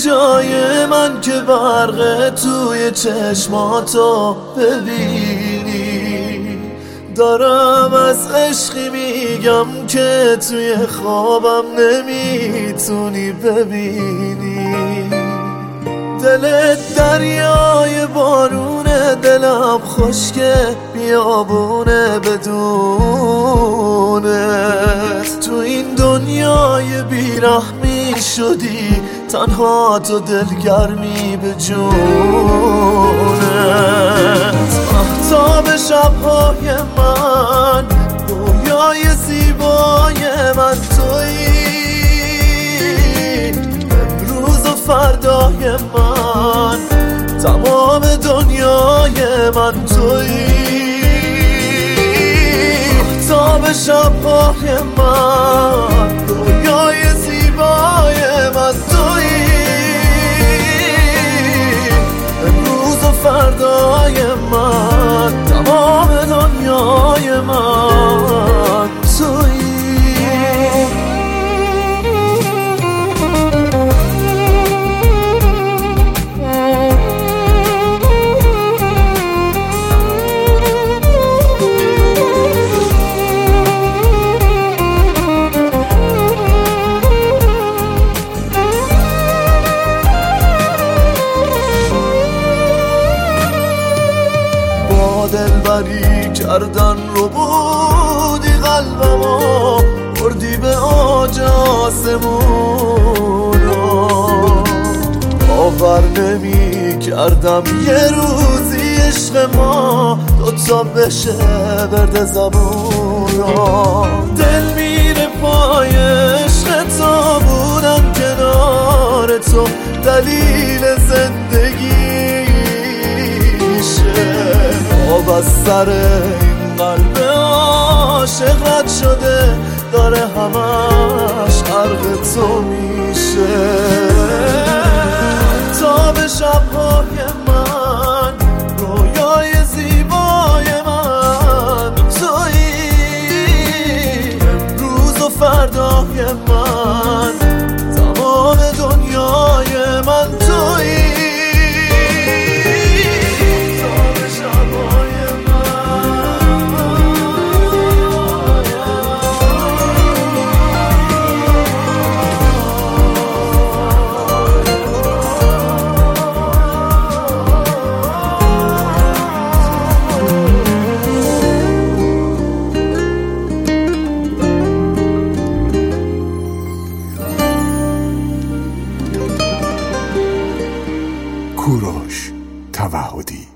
جای من که برق توی چشماتو ببینی. دارم از عشقی میگم که توی خوابم نمیتونی ببینی. دلت دریای بارونه، دلم خشکه بیابونه بدونت. تو این دنیای بیرحمی شدی تنها تو دلگرمی به جونت. مهتاب شبهای من، رویای زیبای من تویی. امروز و فردای من، تمام دنیای من تویی. مهتاب شبهای من، رویای زیبای من تویی. امروز و فردای من، تمام دنیای من تویی. دلبری کردن رو بودی قلبمو، بردی به آج آسمونو. باور نمی کردم یه روزی عشق ما دوتا بشه برد زبونو. دل میره پای عشق تو، بودم کنار تو دلیل زندگی. آب از سر این قلب عاشق رد شده، داره همش غرق تو میشه. تا به شبهای من، رویای زیبای من تویی. امروز و فردای من، تمام دنیای من تویی. کوروش توحدی